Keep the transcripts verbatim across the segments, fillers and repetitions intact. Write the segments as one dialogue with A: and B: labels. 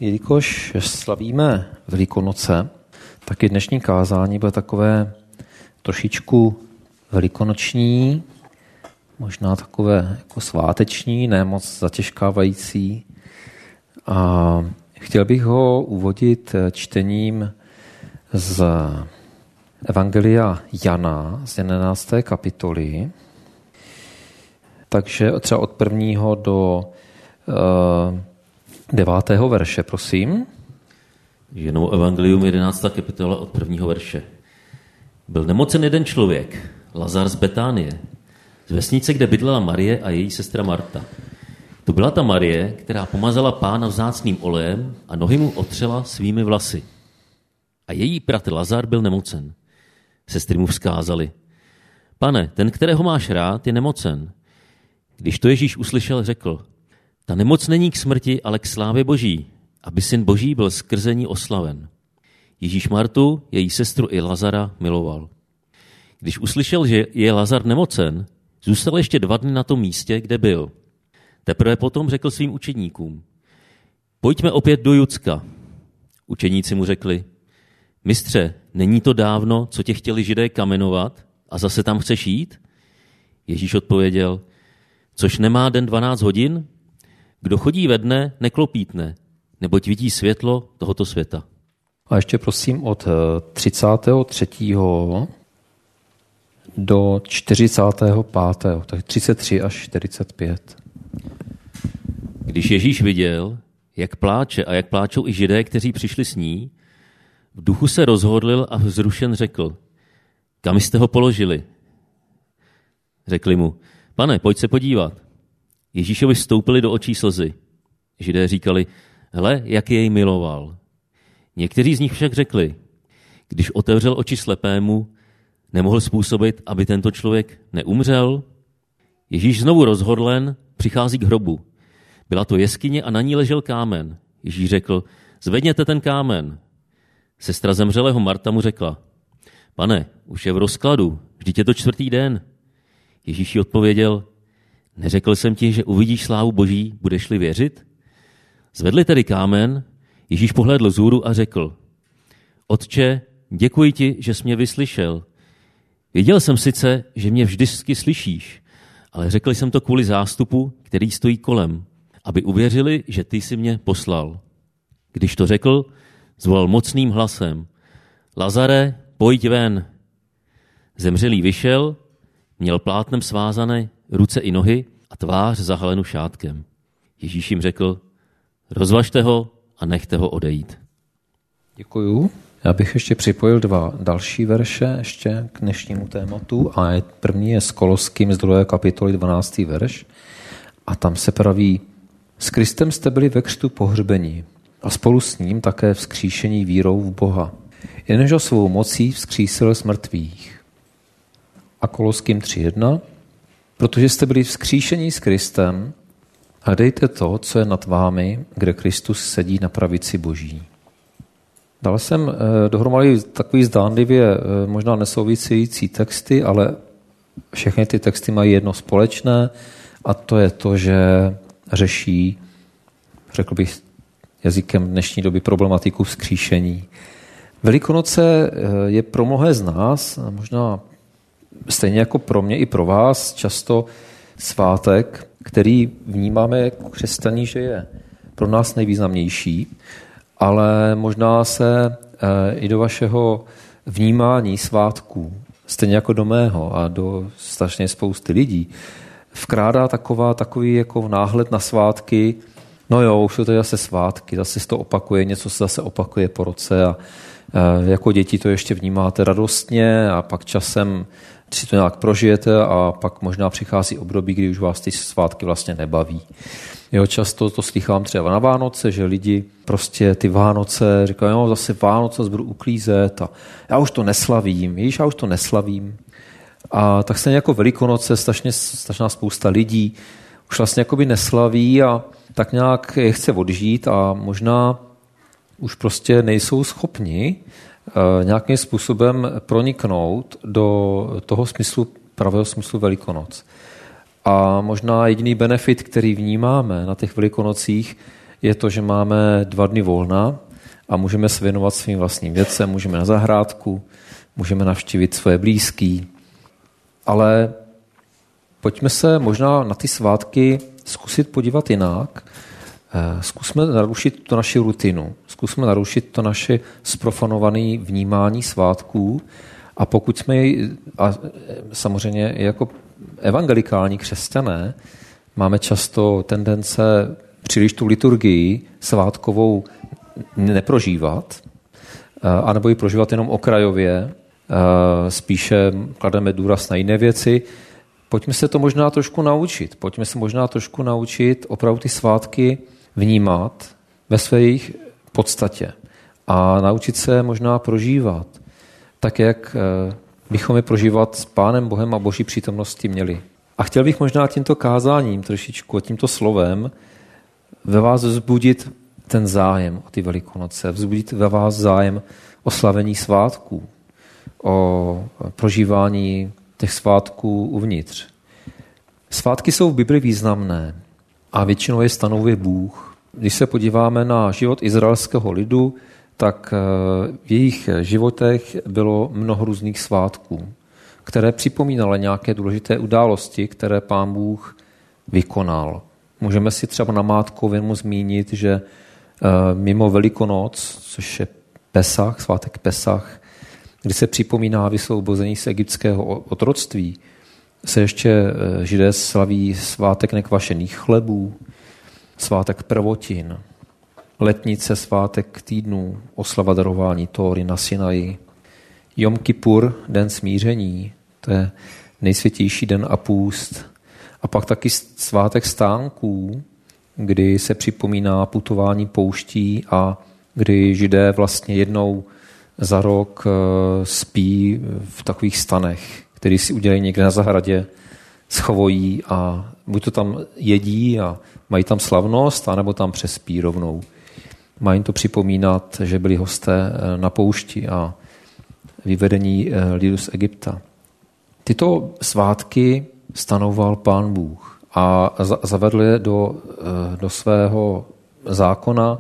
A: Jelikož slavíme Velikonoce, tak i dnešní kázání bude takové trošičku velikonoční, možná takové jako sváteční, ne moc zatěžkávající. A chtěl bych ho úvodit čtením z Evangelia Jana z jedenácté kapitoly. Takže třeba od prvního do uh, devátého verše, prosím.
B: Ženou Evangelium jedenáctá kapitola od prvního verše. Byl nemocen jeden člověk, Lazar z Betánie, z vesnice, kde bydlela Marie a její sestra Marta. To byla ta Marie, která pomazala Pána vzácným olejem a nohy mu otřela svými vlasy. A její bratr Lazar byl nemocen. Sestry mu vzkázali: Pane, ten, kterého máš rád, je nemocen. Když to Ježíš uslyšel, řekl: Ta nemoc není k smrti, ale k slávě Boží, aby syn Boží byl skrze ní oslaven. Ježíš Martu, její sestru i Lazara miloval. Když uslyšel, že je Lazar nemocen, zůstal ještě dva dny na tom místě, kde byl. Teprve potom řekl svým učedníkům: Pojďme opět do Judska. Učeníci mu řekli: Mistře, není to dávno, co tě chtěli Židé kamenovat a zase tam chceš jít? Ježíš odpověděl: Což nemá den dvanáct hodin? Kdo chodí ve dne, neklopítne, neboť vidí světlo tohoto světa.
A: A ještě prosím od třicátého třetího do čtyřicátého pátého, tak třicet tři až čtyřicet pět.
B: Když Ježíš viděl, jak pláče a jak pláčou i Židé, kteří přišli s ní, v duchu se rozhodlil a vzrušen řekl: Kam jste ho položili? Řekli mu: Pane, pojď se podívat. Ježíšovi vstoupili do očí slzy. Židé říkali: Hle, jak jej miloval. Někteří z nich však řekli: Když otevřel oči slepému, nemohl způsobit, aby tento člověk neumřel? Ježíš znovu rozhodlen přichází k hrobu. Byla to jeskyně a na ní ležel kámen. Ježíš řekl: Zvedněte ten kámen. Sestra zemřelého Marta mu řekla: Pane, už je v rozkladu, vždyť je to čtvrtý den. Ježíš jí odpověděl: Neřekl jsem ti, že uvidíš slávu Boží, budeš-li věřit? Zvedli tedy kámen, Ježíš pohlédl vzhůru a řekl: Otče, děkuji ti, že jsi mě vyslyšel. Věděl jsem sice, že mě vždycky slyšíš, ale řekl jsem to kvůli zástupu, který stojí kolem, aby uvěřili, že ty jsi mě poslal. Když to řekl, zvolal mocným hlasem: Lazare, pojď ven. Zemřelý vyšel, měl plátnem svázané ruce i nohy a tvář zahalenu šátkem. Ježíš jim řekl: Rozvažte ho a nechte ho odejít.
A: Děkuju. Já bych ještě připojil dva další verše ještě k dnešnímu tématu. A první je s Koloským z druhé kapitoly dvanáctý verš. A tam se praví: S Kristem jste byli ve křtu pohřbeni a spolu s ním také vzkříšení vírou v Boha. Jenže svou mocí vzkřísil z mrtvých. A Koloským tři jedna. Protože jste byli vzkříšení s Kristem, a dejte to, co je nad vámi, kde Kristus sedí na pravici Boží. Dal jsem eh, dohromady takový zdánlivě eh, možná nesouvisející texty, ale všechny ty texty mají jedno společné, a to je to, že řeší, řekl bych jazykem dnešní doby, problematiku vzkříšení. Velikonoce eh, je pro mnohé z nás, možná stejně jako pro mě i pro vás, často svátek, který vnímáme jako křesťaní, že je pro nás nejvýznamnější, ale možná se e, i do vašeho vnímání svátků, stejně jako do mého a do strašně spousty lidí, vkrádá taková, takový jako náhled na svátky. No jo, už jsou to zase svátky, zase se to opakuje, něco se zase opakuje po roce a e, jako děti to ještě vnímáte radostně a pak časem si to nějak prožijete a pak možná přichází období, kdy už vás ty svátky vlastně nebaví. Jo, často to slychám třeba na Vánoce, že lidi prostě ty Vánoce říkají: jo, zase Vánoce budu uklízet a já už to neslavím, víš, já už to neslavím. A tak stejně jako Velikonoce, strašně, strašná spousta lidí už vlastně jakoby neslaví a tak nějak je chce odžít a možná už prostě nejsou schopni nějakým způsobem proniknout do toho smyslu, pravého smyslu Velikonoc. A možná jediný benefit, který vnímáme na těch Velikonocích, je to, že máme dva dny volna a můžeme se věnovat svým vlastním věcem, můžeme na zahrádku, můžeme navštívit svoje blízký. Ale pojďme se možná na ty svátky zkusit podívat jinak. Zkusme narušit to naši rutinu. Zkusme narušit to naše sprofanované vnímání svátků a pokud jsme, a samozřejmě jako evangelikální křesťané, máme často tendence příliš tu liturgii svátkovou neprožívat, anebo ji prožívat jenom okrajově, spíše klademe důraz na jiné věci. Pojďme se to možná trošku naučit. Pojďme se možná trošku naučit opravdu ty svátky vnímat ve své jejich podstatě a naučit se možná prožívat tak, jak bychom je prožívat s Pánem Bohem a Boží přítomností měli. A chtěl bych možná tímto kázáním trošičku, tímto slovem ve vás vzbudit ten zájem o ty Velikonoce, vzbudit ve vás zájem o slavení svátků, o prožívání těch svátků uvnitř. Svátky jsou v Bibli významné a většinou je stanovuje Bůh. Když se podíváme na život izraelského lidu, tak v jejich životech bylo mnoho různých svátků, které připomínaly nějaké důležité události, které Pán Bůh vykonal. Můžeme si třeba namátkově zmínit, že mimo Velikonoc, což je Pesach, svátek Pesach, kdy se připomíná vysvobození z egyptského otroctví, se ještě Židé slaví svátek nekvašených chlebů, svátek prvotin, letnice, svátek týdnů, oslava darování Tóry na Sinaji, Jom Kipur, den smíření, to je nejsvětější den a půst, a pak taky svátek stánků, kdy se připomíná putování pouští a kdy Židé vlastně jednou za rok spí v takových stanech, který si udělají někde na zahradě, schovojí a buď to tam jedí a mají tam slavnost, anebo tam přespí rovnou. Mají to připomínat, že byli hosté na poušti a vyvedení lidu z Egypta. Tyto svátky stanoval Pán Bůh a zavedl je do, do svého zákona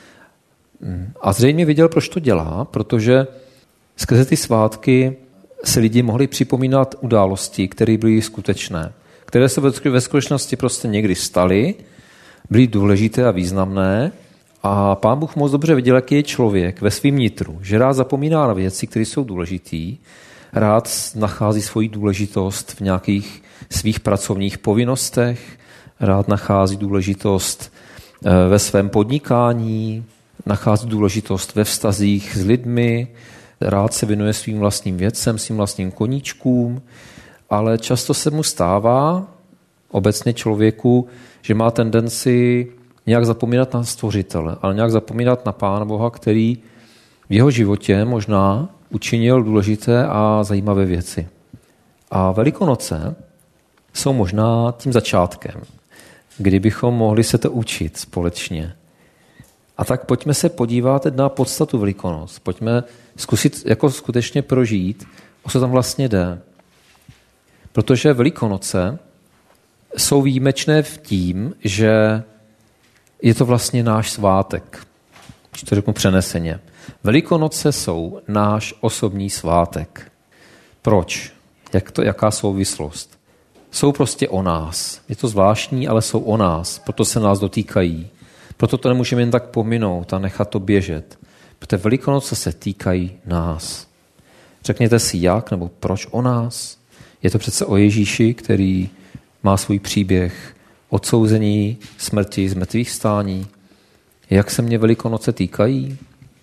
A: a zřejmě viděl, proč to dělá, protože skrze ty svátky se lidi mohli připomínat události, které byly skutečné, které se ve skutečnosti prostě někdy staly, byly důležité a významné a Pán Bůh moc dobře viděl, jaký je člověk ve svým nitru, že rád zapomíná na věci, které jsou důležitý, rád nachází svoji důležitost v nějakých svých pracovních povinnostech, rád nachází důležitost ve svém podnikání, nachází důležitost ve vztazích s lidmi, rád se věnuje svým vlastním věcem, svým vlastním koníčkům, ale často se mu stává obecně člověku, že má tendenci nějak zapomínat na Stvořitele, ale nějak zapomínat na Pána Boha, který v jeho životě možná učinil důležité a zajímavé věci. A Velikonoce jsou možná tím začátkem, kdybychom mohli se to učit společně. A tak pojďme se podívat na podstatu Velikonoc. Pojďme zkusit jako skutečně prožít, o co tam vlastně jde. Protože Velikonoce jsou výjimečné v tím, že je to vlastně náš svátek. Když to řeknu přeneseně. Velikonoce jsou náš osobní svátek. Proč? Jak to, jaká souvislost? Jsou prostě o nás. Je to zvláštní, ale jsou o nás. Proto se nás dotýkají. Proto to nemůžeme jen tak pominout a nechat to běžet. Protože Velikonoce se týkají nás. Řekněte si jak nebo proč o nás. Je to přece o Ježíši, který má svůj příběh odsouzení, smrti, zmrtvých stání. Jak se mě Velikonoce týkají?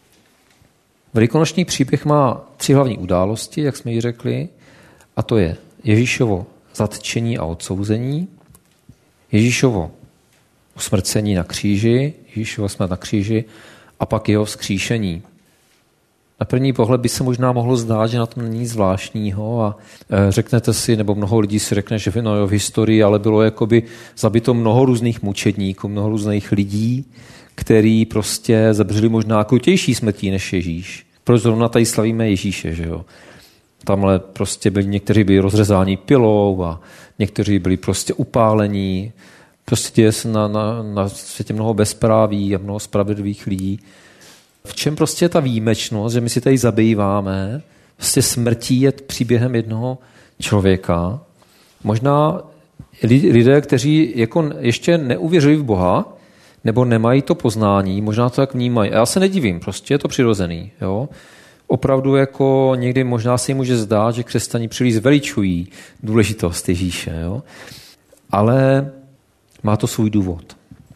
A: Velikonoční příběh má tři hlavní události, jak jsme ji řekli, a to je Ježíšovo zatčení a odsouzení, Ježíšovo usmrcení na kříži, Ježíšovo smrt na kříži a pak jeho vzkříšení. Na první pohled by se možná mohlo zdát, že na tom není nic zvláštního a řeknete si, nebo mnoho lidí si řekne, že no jo, v historii ale bylo jakoby zabito mnoho různých mučedníků, mnoho různých lidí, který prostě zabřeli možná krutější smrtí než Ježíš. Proč zrovna tady slavíme Ježíše, že jo? Tamhle prostě byli, někteří byli rozřezáni pilou a někteří byli prostě upálení Prostě děje se na, na, na světě mnoho bezpráví a mnoho spravedlivých lidí. V čem prostě je ta výjimečnost, že my si tady zabýváme, prostě smrtí je příběhem jednoho člověka. Možná lidé, kteří jako ještě neuvěřují v Boha, nebo nemají to poznání, možná to tak vnímají. A já se nedivím, prostě je to přirozený. Jo? Opravdu jako někdy možná se jim může zdát, že křesťané příliš zveličují důležitost Ježíše. Jo? Ale má to svůj důvod.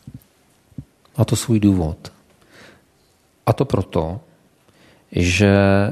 A: Má to svůj důvod. A to proto, že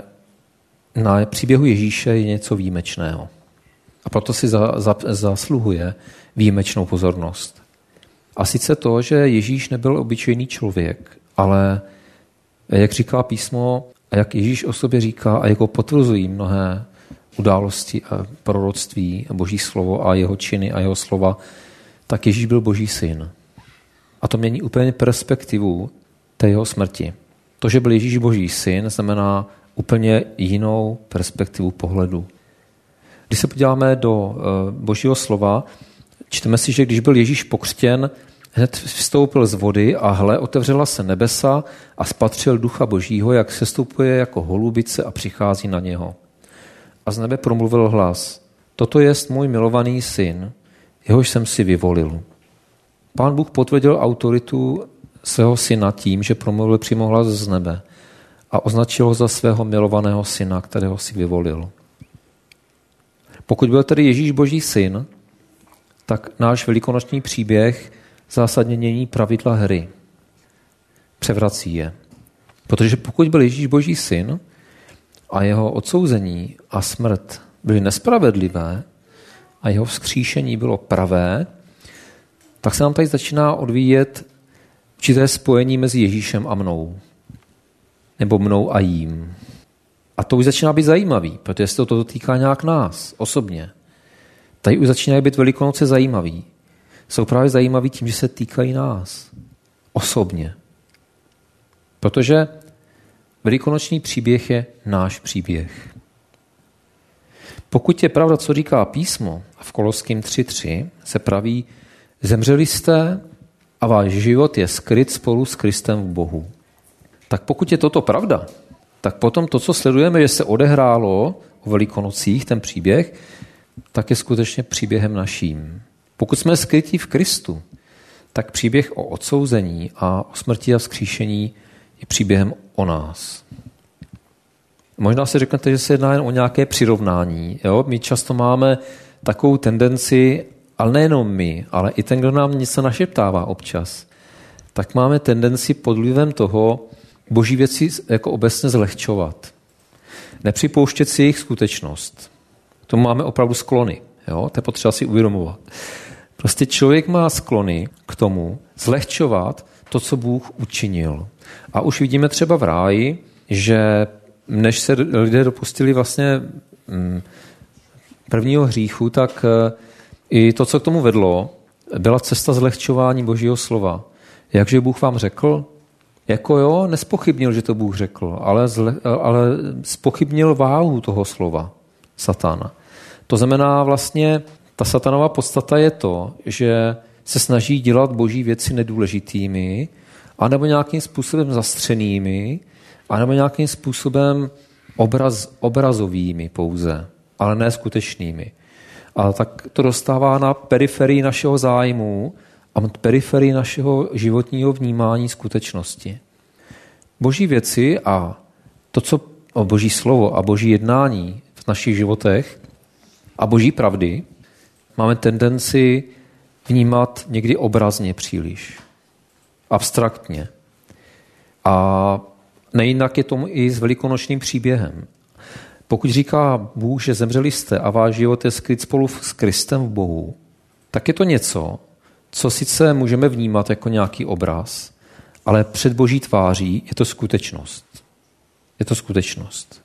A: na příběhu Ježíše je něco výjimečného. A proto si za, za, zasluhuje výjimečnou pozornost. A sice to, že Ježíš nebyl obyčejný člověk, ale jak říká písmo, a jak Ježíš o sobě říká, a jako potvrzují mnohé události a proroctví a Boží slovo a jeho činy a jeho slova, tak Ježíš byl Boží syn. A to mění úplně perspektivu té jeho smrti. To, že byl Ježíš Boží syn, znamená úplně jinou perspektivu pohledu. Když se podíváme do Božího slova, čteme si, že když byl Ježíš pokřtěn, hned vstoupil z vody a hle, otevřela se nebesa a spatřil Ducha Božího, jak sestupuje jako holubice a přichází na něho. A z nebe promluvil hlas: Toto jest můj milovaný syn, jehož jsem si vyvolil. Pán Bůh potvrdil autoritu svého syna tím, že promluvil přímo hlas z nebe a označil ho za svého milovaného syna, kterého si vyvolil. Pokud byl tedy Ježíš Boží syn, tak náš velikonoční příběh zásadně mění pravidla hry. Převrací je. Protože pokud byl Ježíš Boží syn a jeho odsouzení a smrt byly nespravedlivé a jeho vzkříšení bylo pravé, tak se nám tady začíná odvíjet určité spojení mezi Ježíšem a mnou. Nebo mnou a jím. A to už začíná být zajímavý, protože se to, to týká nějak nás osobně. Tady už začínají být Velikonoce zajímavý. Jsou právě zajímaví tím, že se týkají nás osobně. Protože velikonoční příběh je náš příběh. Pokud je pravda, co říká písmo, a v Koloským tři tři se praví: zemřeli jste a váš život je skryt spolu s Kristem v Bohu. Tak pokud je toto pravda, tak potom to, co sledujeme, že se odehrálo o Velikonocích, ten příběh, tak je skutečně příběhem naším. Pokud jsme skryti v Kristu, tak příběh o odsouzení a o smrti a vzkříšení je příběhem o nás. Možná si řeknete, že se jedná jen o nějaké přirovnání. Jo? My často máme takovou tendenci, ale nejenom my, ale i ten, kdo nám něco našeptává občas, tak máme tendenci pod vlivem toho Boží věci jako obecně zlehčovat. Nepřipouštět si jejich skutečnost. K tomu máme opravdu sklony. Jo? To je potřeba si uvědomovat. Prostě člověk má sklony k tomu zlehčovat to, co Bůh učinil. A už vidíme třeba v ráji, že než se lidé dopustili vlastně prvního hříchu, tak i to, co k tomu vedlo, byla cesta zlehčování Božího slova. Jakže Bůh vám řekl? Jako jo, nespochybnil, že to Bůh řekl, ale, zle, ale spochybnil váhu toho slova satana. To znamená vlastně, ta satanova podstata je to, že se snaží dělat Boží věci nedůležitými, anebo nějakým způsobem zastřenými, anebo nějakým způsobem obraz, obrazovými pouze, ale ne skutečnými. A tak to dostává na periferii našeho zájmu a periferii našeho životního vnímání skutečnosti. Boží věci a to, co o Boží slovo a Boží jednání v našich životech a Boží pravdy máme tendenci vnímat někdy obrazně příliš, abstraktně. A nejinak je tomu i s velikonočním příběhem. Pokud říká Bůh, že zemřeli jste a váš život je skryt spolu s Kristem v Bohu, tak je to něco, co sice můžeme vnímat jako nějaký obraz, ale před Boží tváří je to skutečnost. Je to skutečnost.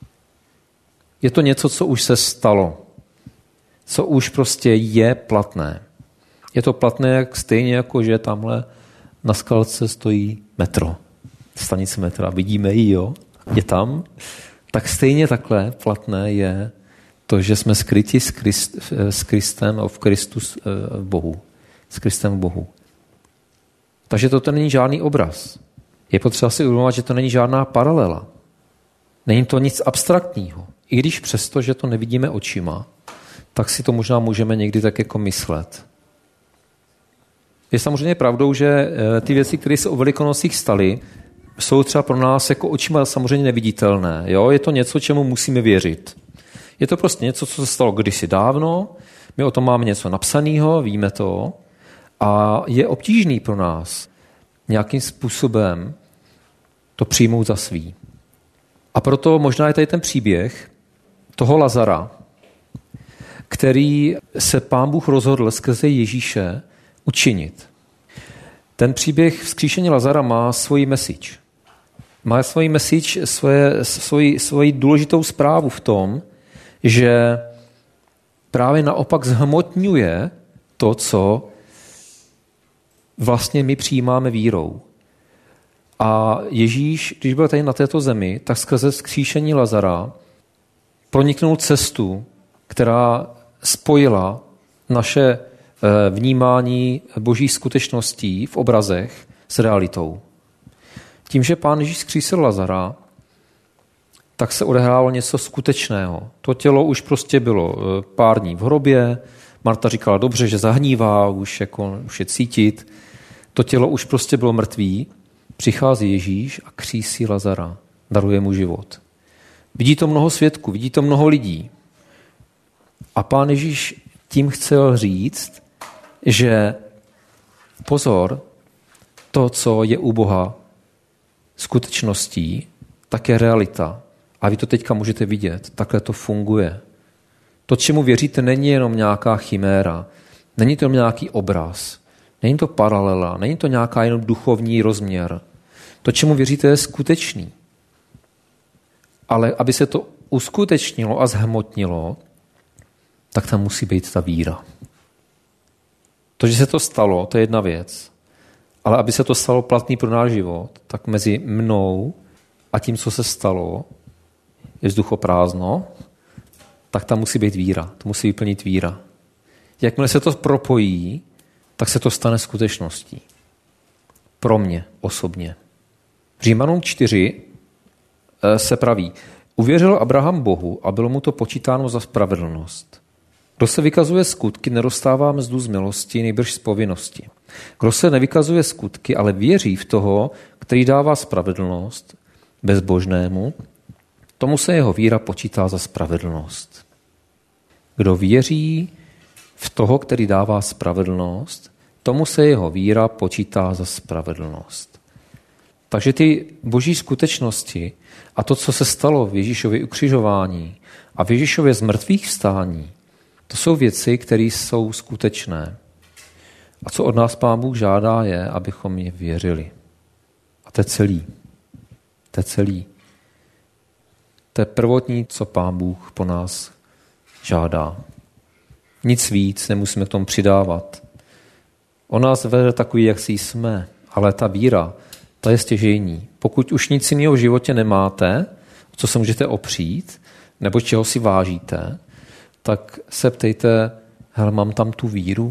A: Je to něco, co už se stalo, co už prostě je platné. Je to platné jak stejně jako, že tamhle na skalce stojí metro. Stanice metra. Vidíme ji, jo? Je tam. Tak stejně takhle platné je to, že jsme skryti s, Krist, s Kristem a v Kristu v Bohu. s Kristem v Bohu. Takže toto není žádný obraz. Je potřeba si uvědomovat, že to není žádná paralela. Není to nic abstraktního. I když přesto, že to nevidíme očima, tak si to možná můžeme někdy tak jako myslet. Je samozřejmě pravdou, že ty věci, které se o Velikonocích staly, jsou třeba pro nás jako očima samozřejmě neviditelné. Jo? Je to něco, čemu musíme věřit. Je to prostě něco, co se stalo kdysi dávno, my o tom máme něco napsaného, víme to, a je obtížný pro nás nějakým způsobem to přijmout za svý. A proto možná je tady ten příběh toho Lazara, který se Pán Bůh rozhodl skrze Ježíše učinit. Ten příběh vzkříšení Lazara má svoji message. Má svoji message, svoje, svoji, svoji důležitou zprávu v tom, že právě naopak zhmotňuje to, co vlastně my přijímáme vírou. A Ježíš, když byl tady na této zemi, tak skrze vzkříšení Lazara proniknul cestu, která spojila naše vnímání božích skutečností v obrazech s realitou. Tím, že Pán Ježíš vzkřísil Lazara, tak se odehrálo něco skutečného. To tělo už prostě bylo pár dní v hrobě, Marta říkala, dobře, že zahnívá, už, jako, už je cítit. To tělo už prostě bylo mrtvý. Přichází Ježíš a křísí Lazara, daruje mu život. Vidí to mnoho svědků, vidí to mnoho lidí. A Pán Ježíš tím chtěl říct, že pozor, to, co je u Boha skutečností, tak je realita. A vy to teďka můžete vidět, takhle to funguje. To, čemu věříte, není jenom nějaká chiméra, není to jenom nějaký obraz, není to paralela, není to nějaká jenom duchovní rozměr. To, čemu věříte, je skutečný. Ale aby se to uskutečnilo a zhmotnilo, tak tam musí být ta víra. To, že se to stalo, to je jedna věc. Ale aby se to stalo platný pro náš život, tak mezi mnou a tím, co se stalo, je vzduchoprázdno, tak tam musí být víra. To musí vyplnit víra. Jakmile se to propojí, tak se to stane skutečností. Pro mě osobně. V Římanům čtyři se praví, uvěřil Abraham Bohu a bylo mu to počítáno za spravedlnost. Kdo se vykazuje skutky, nedostává mzdu z milosti, nejbrž z povinnosti. Kdo se nevykazuje skutky, ale věří v toho, který dává spravedlnost bezbožnému, tomu se jeho víra počítá za spravedlnost. Kdo věří v toho, který dává spravedlnost, tomu se jeho víra počítá za spravedlnost. Takže ty boží skutečnosti a to, co se stalo v Ježíšově ukřižování a v Ježíšově zmrtvých vstání, to jsou věci, které jsou skutečné. A co od nás Pán Bůh žádá je, abychom je věřili. A to je celý. To je celý. To je prvotní, co Pán Bůh po nás žádá. Nic víc nemusíme k tomu přidávat. On nás vede takový, jak si jsme, ale ta víra, ta je stěžejní. Pokud už nic jiného v životě nemáte, co se můžete opřít, nebo čeho si vážíte, tak se ptejte, hele, mám tam tu víru?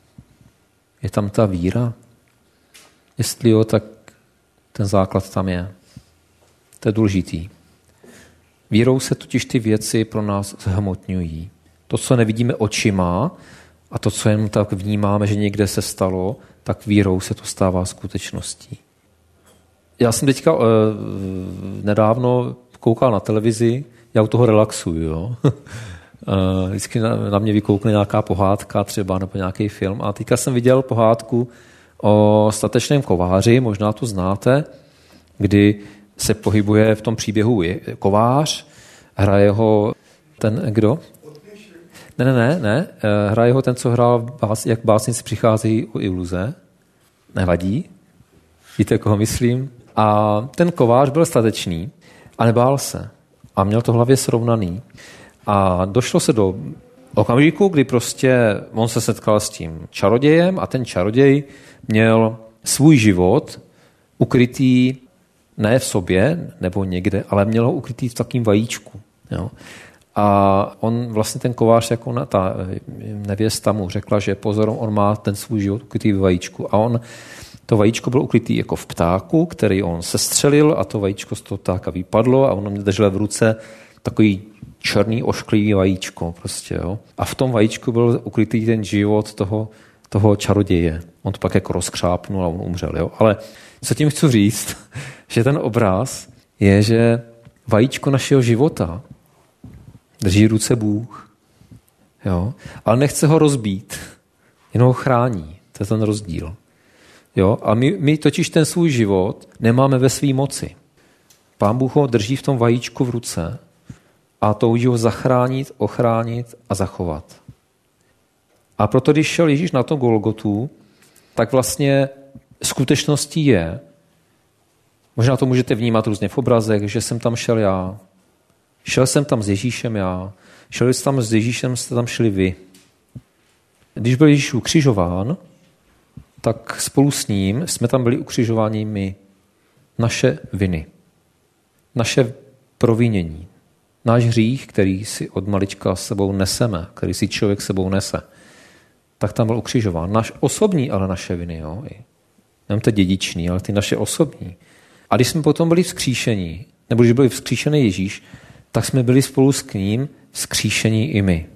A: Je tam ta víra? Jestli jo, tak ten základ tam je. To je důležitý. Vírou se totiž ty věci pro nás zhmotňují. To, co nevidíme očima a to, co jen tak vnímáme, že někde se stalo, tak vírou se to stává skutečností. Já jsem teďka uh, nedávno koukal na televizi, já u toho relaxuju, jo. Uh, vždycky na, na mě vykoukne nějaká pohádka třeba nebo nějaký film a teďka jsem viděl pohádku o statečném kováři, možná to znáte, kdy se pohybuje v tom příběhu kovář, hraje ho ten, kdo? Ne, ne, ne, ne, hraje ho ten, co hrál, jak básnici přicházejí o iluze. Nevadí. Víte, koho myslím? A ten kovář byl statečný a nebál se. A měl to v hlavě srovnaný. A došlo se do okamžiku, kdy prostě on se setkal s tím čarodějem a ten čaroděj měl svůj život ukrytý ne v sobě nebo někde, ale měl ho ukrytý v takým vajíčku. Jo. A on vlastně ten kovář, jako na, ta nevěsta mu řekla, že pozor, on má ten svůj život ukrytý v vajíčku. A on, to vajíčko bylo ukrytý jako v ptáku, který on sestřelil a to vajíčko z toho ptáka vypadlo a on mě držel v ruce takový černý ošklivý vajíčko. Prostě, jo. A v tom vajíčku byl ukrytý ten život toho, toho čaroděje. On to pak jako rozkřápnul a on umřel. Jo. Ale co tím chci říct, že ten obraz je, že vajíčko našeho života drží v ruce Bůh. Jo? Ale nechce ho rozbít, jenom ho chrání. To je ten rozdíl. Jo? A my, my totiž ten svůj život nemáme ve své moci. Pán Bůh ho drží v tom vajíčku v ruce a touží ho zachránit, ochránit a zachovat. A proto, když šel Ježíš na to Golgotu, tak vlastně skutečností je, možná to můžete vnímat různě v obrazech, že jsem tam šel já, šel jsem tam s Ježíšem já, šel jsem tam s Ježíšem, jste tam šli vy. Když byl Ježíš ukřižován, tak spolu s ním jsme tam byli ukřižováni my. Naše viny, naše provinění, náš hřích, který si od malička sebou neseme, který si člověk sebou nese, tak tam byl ukřižován. Náš osobní, ale naše viny, jo. Nevím, to dědičný, ale ty naše osobní. A když jsme potom byli vzkříšení, nebo když byl vzkříšený Ježíš, tak jsme byli spolu s ním vzkříšení i my.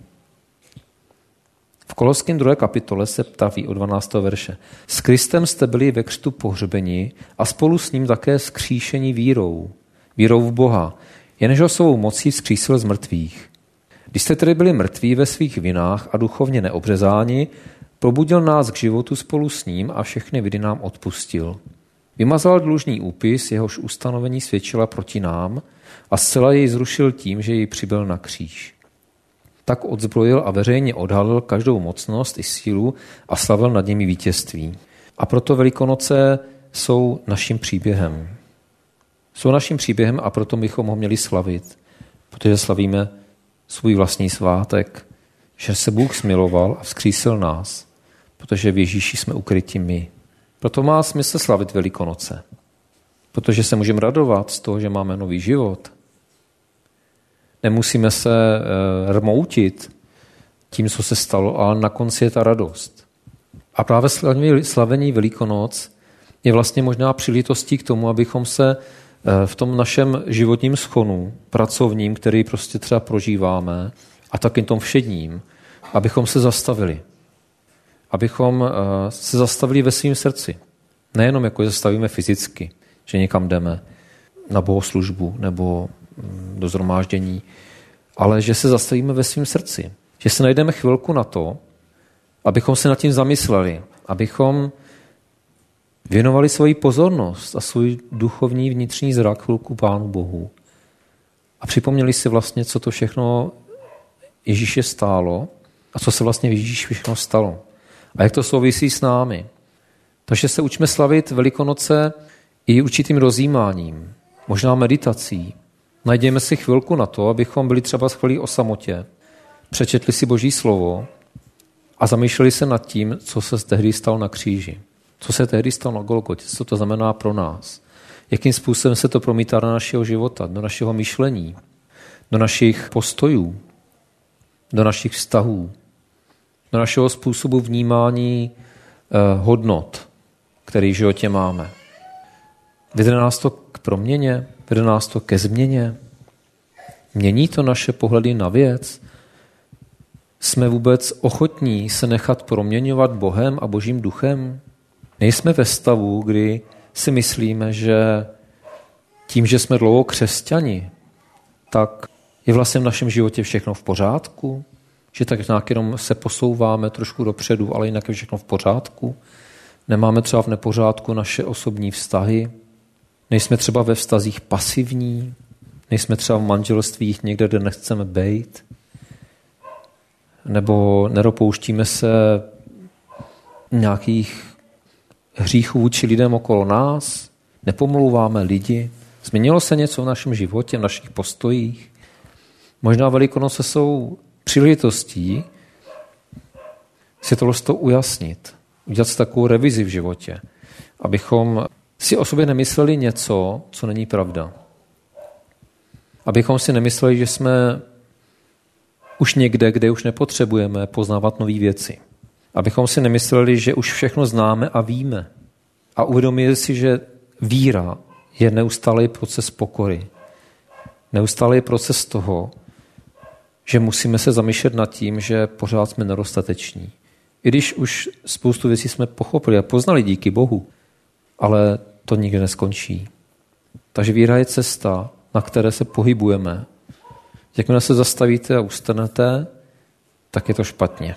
A: V Koloským druhé kapitole se praví od dvanáctého verše. S Kristem jste byli ve křtu pohřbeni a spolu s ním také vzkříšení vírou. Vírou v Boha. Jenže ho svou mocí vzkřísil z mrtvých. Když jste tedy byli mrtví ve svých vinách a duchovně neobřezáni, probudil nás k životu spolu s ním a všechny viny nám odpustil. Vymazal dlužný úpis, jehož ustanovení svědčila proti nám a zcela jej zrušil tím, že jej přibyl na kříž. Tak odzbrojil a veřejně odhalil každou mocnost i sílu a slavil nad nimi vítězství. A proto Velikonoce jsou naším příběhem. Jsou naším příběhem a proto bychom ho měli slavit, protože slavíme svůj vlastní svátek, že se Bůh smiloval a vzkřísil nás, protože v Ježíši jsme ukryti my. Proto má smysl slavit Velikonoce, protože se můžeme radovat z toho, že máme nový život. Nemusíme se e, rmoutit tím, co se stalo, ale na konci je ta radost. A právě slavení Velikonoc je vlastně možná příležitostí k tomu, abychom se e, v tom našem životním schonu, pracovním, který prostě třeba prožíváme, a taky tom všedním, abychom se zastavili. Abychom e, se zastavili ve svém srdci. Nejenom jako zastavíme fyzicky, že někam jdeme na bohoslužbu nebo do shromáždění, ale že se zastavíme ve svém srdci. Že se najdeme chvilku na to, abychom se nad tím zamysleli, abychom věnovali svoji pozornost a svůj duchovní vnitřní zrak chvilku Pánu Bohu a připomněli si vlastně, co to všechno Ježíše stálo a co se vlastně v Ježíši všechno stalo. A jak to souvisí s námi. Takže se učme slavit Velikonoce i určitým rozjímáním, možná meditací. Najděme si chvilku na to, abychom byli třeba chvíli o samotě, přečetli si Boží slovo a zamýšleli se nad tím, co se tehdy stalo na kříži. Co se tehdy stalo na Golgotě, co to znamená pro nás. Jakým způsobem se to promítá do našeho života, do našeho myšlení, do našich postojů, do našich vztahů, do našeho způsobu vnímání eh, hodnot, který v životě máme. Vede nás to k proměně, vede nás to ke změně. Mění to naše pohledy na věc? Jsme vůbec ochotní se nechat proměňovat Bohem a Božím duchem? Nejsme ve stavu, kdy si myslíme, že tím, že jsme dlouho křesťani, tak je vlastně v našem životě všechno v pořádku? Že tak nějak jenom se posouváme trošku dopředu, ale jinak je všechno v pořádku? Nemáme třeba v nepořádku naše osobní vztahy? Nejsme třeba ve vztazích pasivní? Nejsme třeba v manželstvích někde, kde nechceme bejt? Nebo nedopouštíme se nějakých hříchů vůči lidem okolo nás? Nepomlouváme lidi? Změnilo se něco v našem životě, v našich postojích? Možná Velikonoce jsou příležitostí si tohle to ujasnit, udělat si takovou revizi v životě, abychom si o sobě nemysleli něco, co není pravda. Abychom si nemysleli, že jsme už někde, kde už nepotřebujeme poznávat nové věci. Abychom si nemysleli, že už všechno známe a víme. A uvědomili si, že víra je neustálý proces pokory. Neustálý proces toho, že musíme se zamýšlet nad tím, že pořád jsme nedostateční. I když už spoustu věcí jsme pochopili a poznali díky Bohu, ale to nikdy neskončí. Takže víra je cesta, na které se pohybujeme. Jakmile se zastavíte a ustanete, tak je to špatně.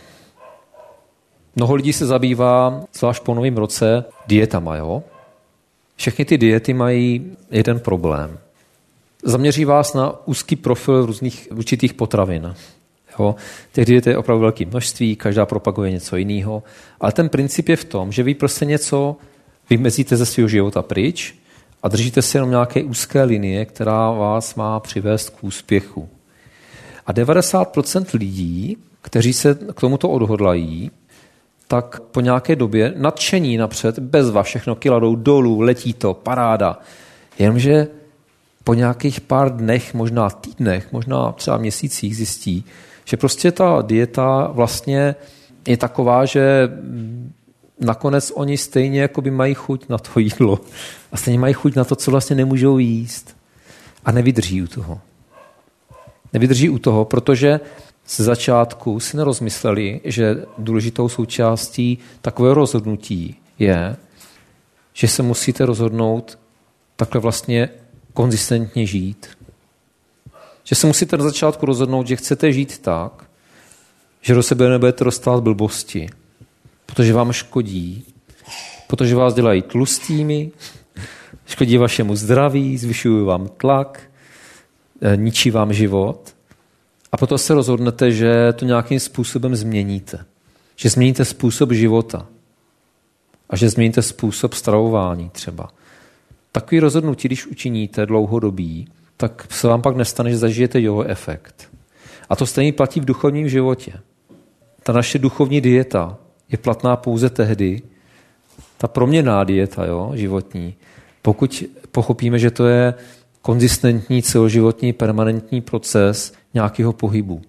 A: Mnoho lidí se zabývá, zvlášť po novém roce, dietama. Jo? Všechny ty diety mají jeden problém. Zaměří vás na úzký profil různých určitých potravin. Jo? Těch diet je opravdu velké množství, každá propaguje něco jiného. Ale ten princip je v tom, že vy prostě něco vymezíte ze svého života pryč a držíte si jenom nějaké úzké linie, která vás má přivést k úspěchu. A devadesát procent lidí, kteří se k tomuto odhodlají, tak po nějaké době nadšení napřed, bezva, všechno kiladou dolů, letí to, paráda. Jenomže po nějakých pár dnech, možná týdnech, možná třeba měsících zjistí, že prostě ta dieta vlastně je taková, že nakonec oni stejně jakoby mají chuť na to jídlo a stejně mají chuť na to, co vlastně nemůžou jíst a nevydrží u toho. Nevydrží u toho, protože ze začátku si nerozmysleli, že důležitou součástí takového rozhodnutí je, že se musíte rozhodnout takhle vlastně konzistentně žít. Že se musíte na začátku rozhodnout, že chcete žít tak, že do sebe nebudete dostávat blbosti, protože vám škodí, protože vás dělají tlustými, škodí vašemu zdraví, zvyšují vám tlak, ničí vám život. A potom se rozhodnete, že to nějakým způsobem změníte. Že změníte způsob života. A že změníte způsob stravování třeba. Takový rozhodnutí, když učiníte dlouhodobý, tak se vám pak nestane, že zažijete jojo efekt. A to stejně platí v duchovním životě. Ta naše duchovní dieta je platná pouze tehdy, ta proměnná dieta, jo, životní, pokud pochopíme, že to je konzistentní, celoživotní, permanentní proces nějakého pohybu.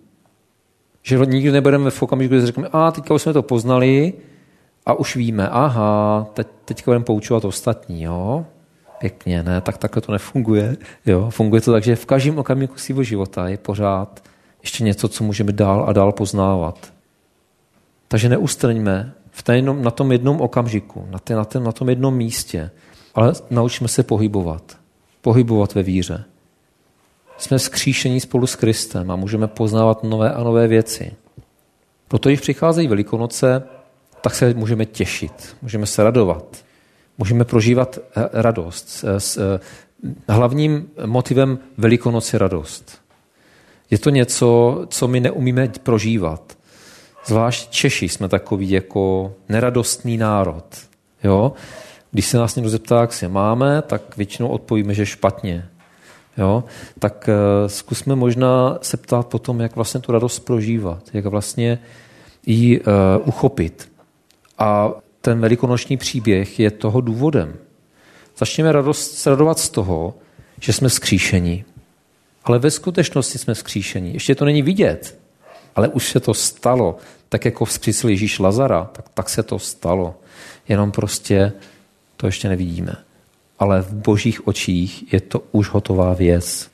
A: Že nikdy nebudeme v okamžiku, kdy řekneme, a teďka už jsme to poznali a už víme, aha, teď, teďka budeme poučovat ostatní, jo. Pěkně, ne, tak takhle to nefunguje. Jo. Funguje to tak, že v každém okamžiku svého života je pořád ještě něco, co můžeme dál a dál poznávat. Takže neustrňme v jednom, na tom jednom okamžiku, na, té, na, té, na tom jednom místě, ale naučíme se pohybovat. Pohybovat ve víře. Jsme vzkříšení spolu s Kristem a můžeme poznávat nové a nové věci. Proto, když přicházejí Velikonoce, tak se můžeme těšit, můžeme se radovat, můžeme prožívat radost. S hlavním motivem Velikonoc je radost. Je to něco, co my neumíme prožívat. Zvlášť Češi jsme takový jako neradostný národ. Jo? Když se nás někdo zeptá, jak se máme, tak většinou odpovíme, že špatně. Jo? Tak uh, zkusme možná se ptát potom, jak vlastně tu radost prožívat, jak vlastně ji uh, uchopit. A ten velikonoční příběh je toho důvodem. Začněme radost, radovat z toho, že jsme vzkříšeni. Ale ve skutečnosti jsme vzkříšeni. Ještě to není vidět, ale už se to stalo. Tak jako vzkřísil Ježíš Lazara, tak, tak se to stalo. Jenom prostě to ještě nevidíme. Ale v božích očích je to už hotová věc.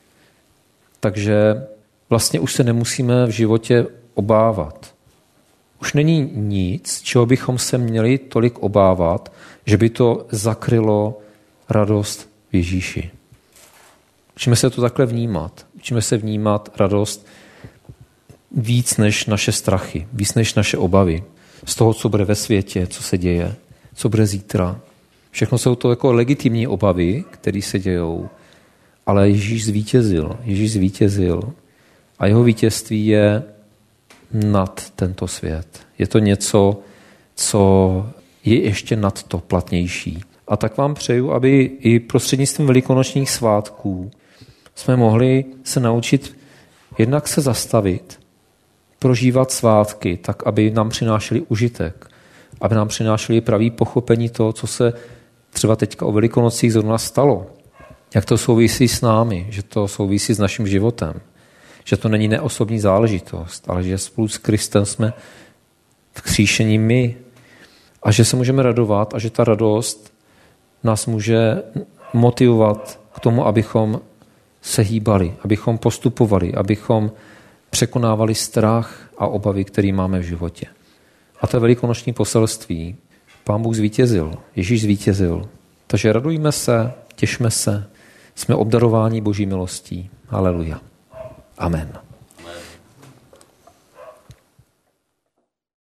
A: Takže vlastně už se nemusíme v životě obávat. Už není nic, čeho bychom se měli tolik obávat, že by to zakrylo radost v Ježíši. Učíme se to takhle vnímat. Učíme se vnímat radost víc než naše strachy, víc než naše obavy. Z toho, co bude ve světě, co se děje, co bude zítra. Všechno jsou to jako legitimní obavy, které se dějou, ale Ježíš zvítězil. Ježíš zvítězil a jeho vítězství je nad tento svět. Je to něco, co je ještě nad to platnější. A tak vám přeju, aby i prostřednictvím velikonočních svátků jsme mohli se naučit jednak se zastavit, prožívat svátky tak, aby nám přinášeli užitek, aby nám přinášeli pravý pochopení toho, co se třeba teďka o Velikonocích zrovna stalo. Jak to souvisí s námi, že to souvisí s naším životem. že to není neosobní záležitost, ale že spolu s Kristem jsme vzkříšení my a že se můžeme radovat a že ta radost nás může motivovat k tomu, abychom se hýbali, abychom postupovali, abychom překonávali strach a obavy, který máme v životě. A to je velikonoční poselství. Pán Bůh zvítězil, Ježíš zvítězil. Takže radujme se, těšme se, jsme obdarováni Boží milostí. Haleluja. Amen.